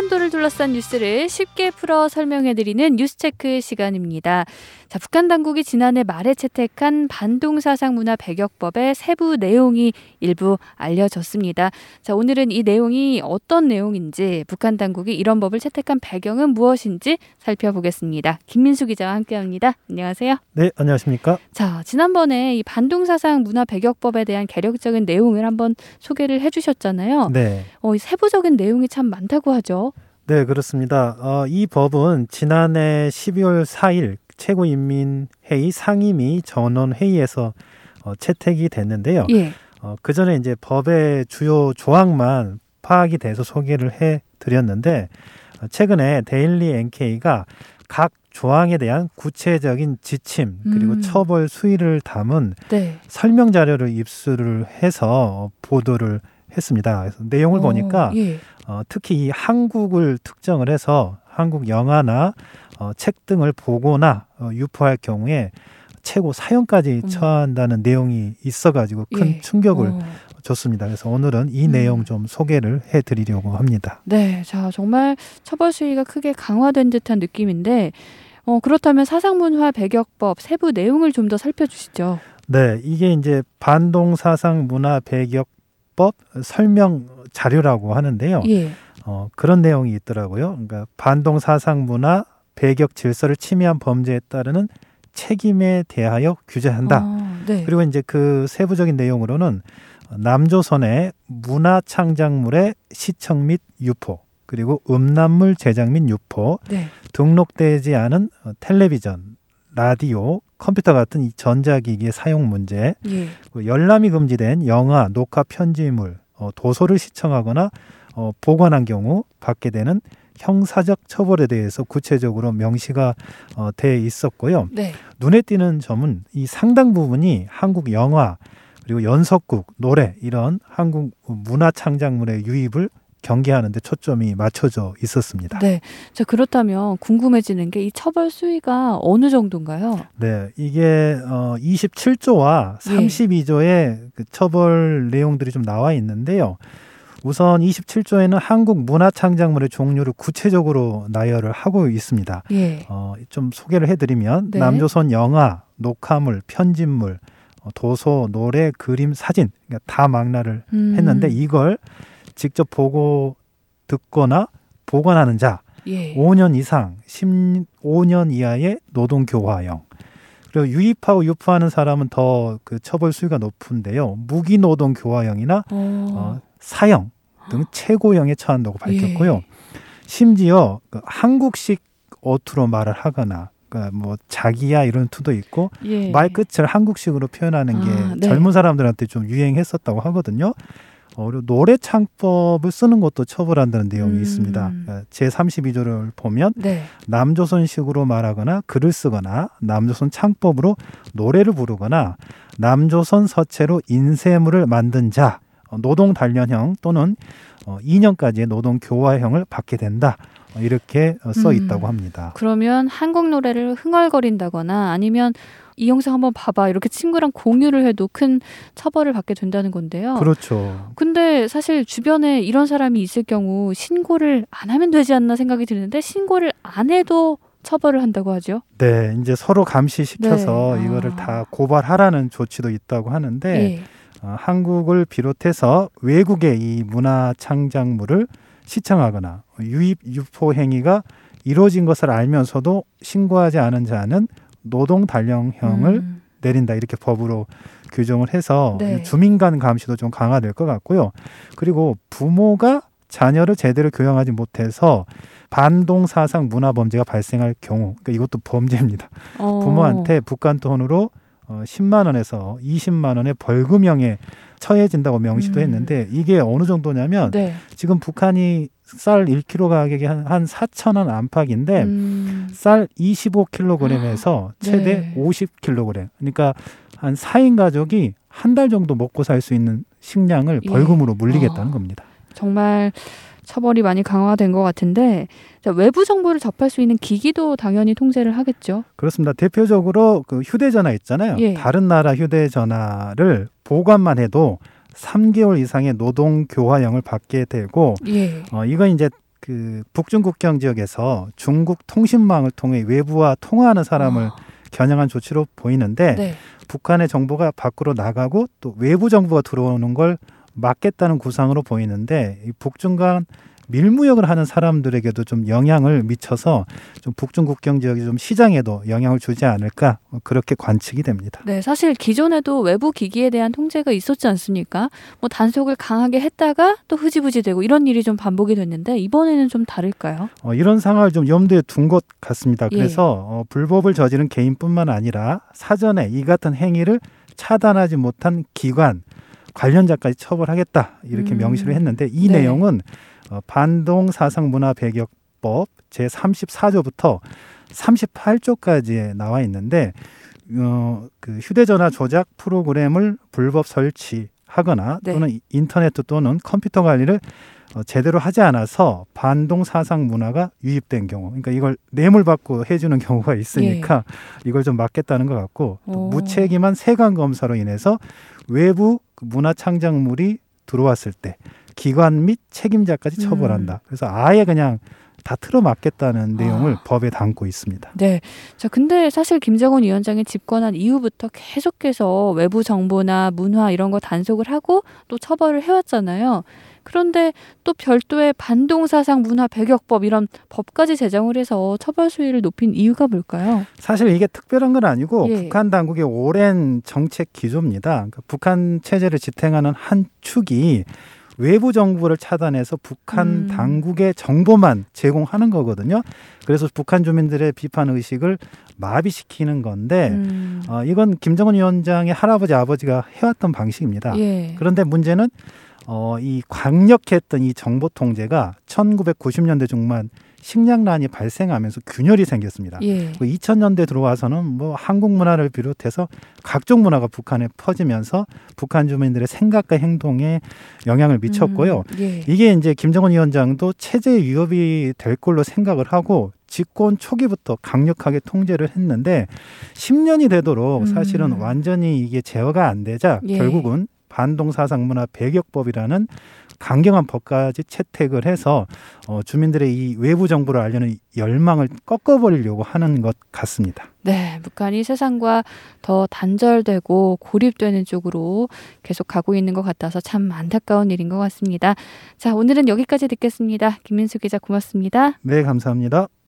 한반도를 둘러싼 뉴스를 쉽게 풀어 설명해드리는 뉴스체크 시간입니다. 자, 북한 당국이 지난해 말에 채택한 반동사상문화 배격법의 세부 내용이 일부 알려졌습니다. 자, 오늘은 이 내용이 어떤 내용인지, 북한 당국이 이런 법을 채택한 배경은 무엇인지 살펴보겠습니다. 김민수 기자와 함께합니다. 안녕하세요. 네, 안녕하십니까? 자, 지난번에 이 반동사상문화 배격법에 대한 개략적인 내용을 한번 소개를 해주셨잖아요. 네. 세부적인 내용이 참 많다고 하죠. 네, 그렇습니다. 이 법은 지난해 12월 4일 최고인민회의 상임위 전원회의에서 채택이 됐는데요. 예. 그 전에 이제 법의 주요 조항만 파악이 돼서 소개를 해드렸는데, 최근에 데일리 NK가 각 조항에 대한 구체적인 지침 그리고 처벌 수위를 담은 네. 설명 자료를 입수를 해서 보도를 했습니다. 그래서 내용을 보니까 예. 특히 이 한국을 특정을 해서 한국 영화나 책 등을 보거나 유포할 경우에 최고 사형까지 처한다는 내용이 있어가지고 큰 예. 충격을 줬습니다. 그래서 오늘은 이 내용 좀 소개를 해드리려고 합니다. 네, 자 정말 처벌 수위가 크게 강화된 듯한 느낌인데 그렇다면 사상문화 배격법 세부 내용을 좀 더 살펴주시죠. 네, 이게 이제 반동사상문화 배격법 설명 자료라고 하는데요. 예. 그런 내용이 있더라고요. 그러니까 반동사상문화 배격 질서를 침해한 범죄에 따르는 책임에 대하여 규제한다. 네. 그리고 이제 그 세부적인 내용으로는 남조선의 문화창작물의 시청 및 유포, 그리고 음란물 제작 및 유포, 네. 등록되지 않은 텔레비전, 라디오, 컴퓨터 같은 이 전자기기의 사용 문제, 예. 열람이 금지된 영화, 녹화 편지물, 도서를 시청하거나 보관한 경우 받게 되는 형사적 처벌에 대해서 구체적으로 명시가 돼 있었고요. 네. 눈에 띄는 점은 이 상당 부분이 한국 영화, 그리고 연속극, 노래 이런 한국 문화 창작물의 유입을 경계하는 데 초점이 맞춰져 있었습니다. 네. 자, 그렇다면 궁금해지는 게 이 처벌 수위가 어느 정도인가요? 네, 이게 27조와 32조의 그 처벌 내용들이 좀 나와 있는데요. 우선 27조에는 한국 문화 창작물의 종류를 구체적으로 나열을 하고 있습니다. 예. 좀 소개를 해드리면 네. 남조선 영화, 녹화물, 편집물, 도서, 노래, 그림, 사진 그러니까 다 망라를 했는데 이걸 직접 보고 듣거나 보관하는 자 예. 5년 이상 15년 이하의 노동교화형, 그리고 유입하고 유포하는 사람은 더 그 처벌 수위가 높은데요. 무기노동교화형이나 사형 등 최고형에 처한다고 밝혔고요. 예. 심지어 그 한국식 어투로 말을 하거나 그러니까 뭐 자기야 이런 투도 있고 예. 말 끝을 한국식으로 표현하는 게 네. 젊은 사람들한테 좀 유행했었다고 하거든요. 그리고 노래 창법을 쓰는 것도 처벌한다는 내용이 있습니다. 제32조를 보면 네. 남조선식으로 말하거나 글을 쓰거나 남조선 창법으로 노래를 부르거나 남조선 서체로 인쇄물을 만든 자 노동 단련형 또는 2년까지의 노동 교화형을 받게 된다. 이렇게 써 있다고 합니다. 그러면 한국 노래를 흥얼거린다거나 아니면 이 영상 한번 봐봐 이렇게 친구랑 공유를 해도 큰 처벌을 받게 된다는 건데요. 그렇죠. 근데 사실 주변에 이런 사람이 있을 경우 신고를 안 하면 되지 않나 생각이 드는데 신고를 안 해도 처벌을 한다고 하죠. 네, 이제 서로 감시시켜서 네. 이거를 다 고발하라는 조치도 있다고 하는데 예. 한국을 비롯해서 외국의 이 문화 창작물을 시청하거나 유입 유포 행위가 이루어진 것을 알면서도 신고하지 않은 자는 노동 단련형을 내린다 이렇게 법으로 규정을 해서 네. 주민 간 감시도 좀 강화될 것 같고요. 그리고 부모가 자녀를 제대로 교양하지 못해서 반동사상 문화범죄가 발생할 경우 그러니까 이것도 범죄입니다. 부모한테 북한 돈으로 10만 원에서 20만 원의 벌금형에 처해진다고 명시도 했는데 이게 어느 정도냐면 네. 지금 북한이 쌀 1kg 가격이 한 4,000원 안팎인데 쌀 25kg에서 최대 네. 50kg 그러니까 한 4인 가족이 한 달 정도 먹고 살 수 있는 식량을 벌금으로 물리겠다는 겁니다. 정말 처벌이 많이 강화된 것 같은데 외부 정보를 접할 수 있는 기기도 당연히 통제를 하겠죠. 그렇습니다. 대표적으로 그 휴대전화 있잖아요. 예. 다른 나라 휴대전화를 보관만 해도 3개월 이상의 노동교화형을 받게 되고 예. 이건 이제 그 북중 국경 지역에서 중국 통신망을 통해 외부와 통화하는 사람을 겨냥한 조치로 보이는데 네. 북한의 정보가 밖으로 나가고 또 외부 정보가 들어오는 걸 막겠다는 구상으로 보이는데 이 북중 간 밀무역을 하는 사람들에게도 좀 영향을 미쳐서 좀 북중 국경 지역의 좀 시장에도 영향을 주지 않을까 그렇게 관측이 됩니다. 네, 사실 기존에도 외부 기기에 대한 통제가 있었지 않습니까? 뭐 단속을 강하게 했다가 또 흐지부지되고 이런 일이 좀 반복이 됐는데 이번에는 좀 다를까요? 이런 상황을 좀 염두에 둔 것 같습니다. 예. 그래서 불법을 저지른 개인뿐만 아니라 사전에 이 같은 행위를 차단하지 못한 기관, 관련자까지 처벌하겠다 이렇게 명시를 했는데 이 네. 내용은 반동사상문화배격법 제34조부터 38조까지 나와 있는데 그 휴대전화 조작 프로그램을 불법 설치하거나 네. 또는 인터넷 또는 컴퓨터 관리를 제대로 하지 않아서 반동사상 문화가 유입된 경우, 그러니까 이걸 뇌물받고 해주는 경우가 있으니까 이걸 좀 막겠다는 것 같고 또 무책임한 세관 검사로 인해서 외부 문화 창작물이 들어왔을 때 기관 및 책임자까지 처벌한다. 그래서 아예 그냥 다 틀어막겠다는 내용을 법에 담고 있습니다. 네. 자, 근데 사실 김정은 위원장이 집권한 이후부터 계속해서 외부 정보나 문화 이런 거 단속을 하고 또 처벌을 해왔잖아요. 그런데 또 별도의 반동사상 문화 배격법 이런 법까지 제정을 해서 처벌 수위를 높인 이유가 뭘까요? 사실 이게 특별한 건 아니고 예. 북한 당국의 오랜 정책 기조입니다. 그러니까 북한 체제를 지탱하는 한 축이 외부 정보를 차단해서 북한 당국의 정보만 제공하는 거거든요. 그래서 북한 주민들의 비판 의식을 마비시키는 건데 이건 김정은 위원장의 할아버지 아버지가 해왔던 방식입니다. 예. 그런데 문제는 이 강력했던 이 정보 통제가 1990년대 중반 식량난이 발생하면서 균열이 생겼습니다. 예. 2000년대 들어와서는 뭐 한국 문화를 비롯해서 각종 문화가 북한에 퍼지면서 북한 주민들의 생각과 행동에 영향을 미쳤고요. 예. 이게 이제 김정은 위원장도 체제 위협이 될 걸로 생각을 하고 집권 초기부터 강력하게 통제를 했는데 10년이 되도록 사실은 완전히 이게 제어가 안 되자 결국은 반동사상문화 배격법이라는 강경한 법까지 채택을 해서 주민들의 이 외부 정보를 알려는 열망을 꺾어버리려고 하는 것 같습니다. 네, 북한이 세상과 더 단절되고 고립되는 쪽으로 계속 가고 있는 것 같아서 참 안타까운 일인 것 같습니다. 자, 오늘은 여기까지 듣겠습니다. 김민수 기자 고맙습니다. 네, 감사합니다.